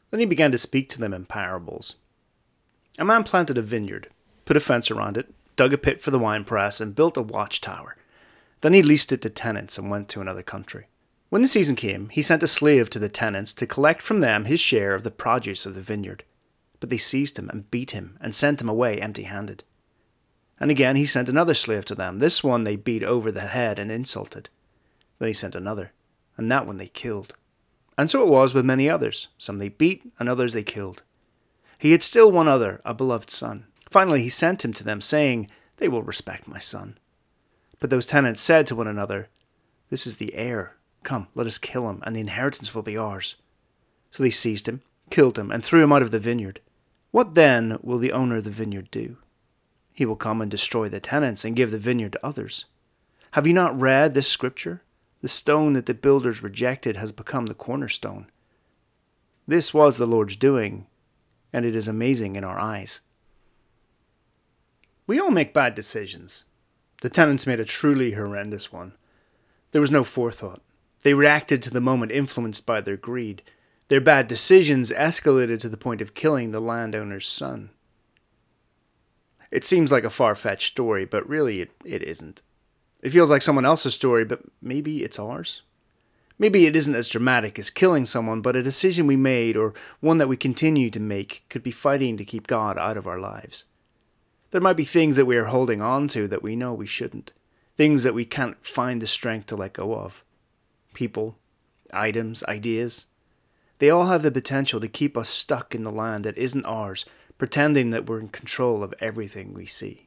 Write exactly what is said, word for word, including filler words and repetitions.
Then he began to speak to them in parables. A man planted a vineyard, put a fence around it, dug a pit for the winepress, and built a watchtower. Then he leased it to tenants and went to another country. When the season came, he sent a slave to the tenants to collect from them his share of the produce of the vineyard. But they seized him and beat him and sent him away empty-handed. And again he sent another slave to them. This one they beat over the head and insulted. Then he sent another, and that one they killed. And so it was with many others. Some they beat, and others they killed. He had still one other, a beloved son. Finally he sent him to them, saying, "They will respect my son." But those tenants said to one another, "This is the heir. Come, let us kill him, and the inheritance will be ours." So they seized him, killed him, and threw him out of the vineyard. What then will the owner of the vineyard do? He will come and destroy the tenants and give the vineyard to others. Have you not read this scripture? The stone that the builders rejected has become the cornerstone. This was the Lord's doing, and it is amazing in our eyes. We all make bad decisions. The tenants made a truly horrendous one. There was no forethought. They reacted to the moment influenced by their greed. Their bad decisions escalated to the point of killing the landowner's son. It seems like a far-fetched story, but really it, it isn't. It feels like someone else's story, but maybe it's ours. Maybe it isn't as dramatic as killing someone, but a decision we made, or one that we continue to make, could be fighting to keep God out of our lives. There might be things that we are holding on to that we know we shouldn't. Things that we can't find the strength to let go of. People, items, ideas. They all have the potential to keep us stuck in the land that isn't ours, pretending that we're in control of everything we see.